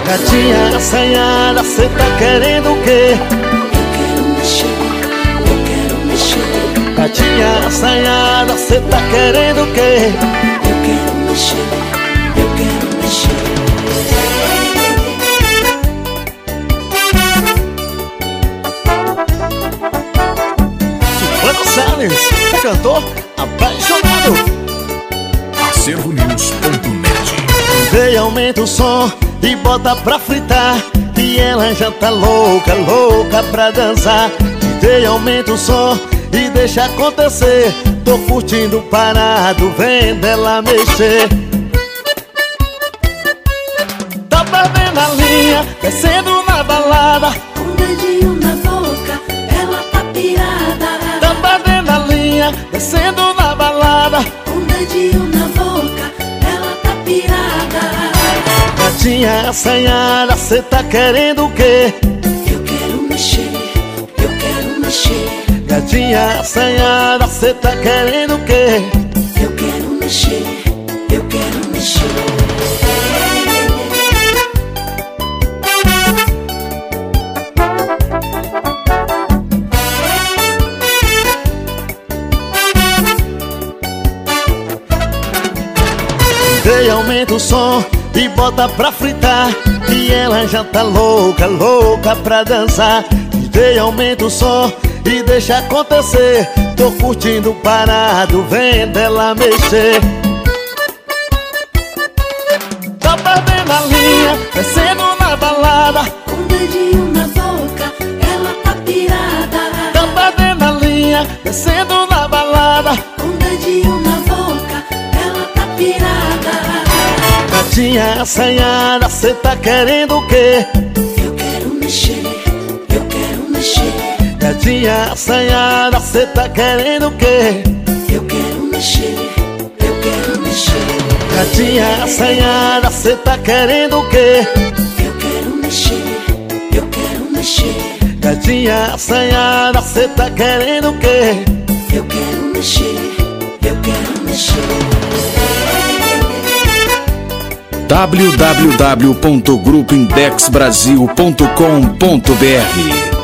Gatinha assanhada, cê tá querendo o quê? Eu quero mexer, eu quero mexer. Gatinha assanhada, cê tá querendo o quê? Eu quero mexer, eu quero mexer. Silvano Salles, o cantor apaixonado. Acervonews.net. DJ aumenta o som e bota pra fritar, e ela já tá louca, louca pra dançar. DJ aumenta o som e deixa acontecer, tô curtindo parado, vendo ela mexer. Tá perdendo a linha, descendo na balada, Com o dedinho na boca, ela tá pirada. tá perdendo a linha, descendo na balada. Com o dedinho na boca, ela tá pirada. Gatinha assanhada, cê tá querendo o quê? Eu quero mexer, eu quero mexer. Gatinha assanhada, cê tá querendo o quê? Eu quero mexer, eu quero mexer. DJ aumenta o som e bota pra fritar, e ela já tá louca, louca pra dançar. DJ aumenta o som e deixa acontecer, tô curtindo parado, vendo ela mexer. Tá perdendo a linha, descendo na balada, Com o dedinho na boca, ela tá pirada. tá perdendo a linha, descendo na balada. Com o dedinho na boca, ela tá pirada. Gatinha assanhada, cê tá querendo o quê? Eu quero mexer, eu quero mexer. Gatinha assanhada, cê tá querendo o quê? Eu quero mexer, eu quero mexer. Gatinha assanhada, cê tá querendo o quê? Eu quero mexer, eu quero mexer. Gatinha assanhada, cê tá querendo o quê? Eu quero mexer, eu quero mexer. www.grupoindexbrasil.com.br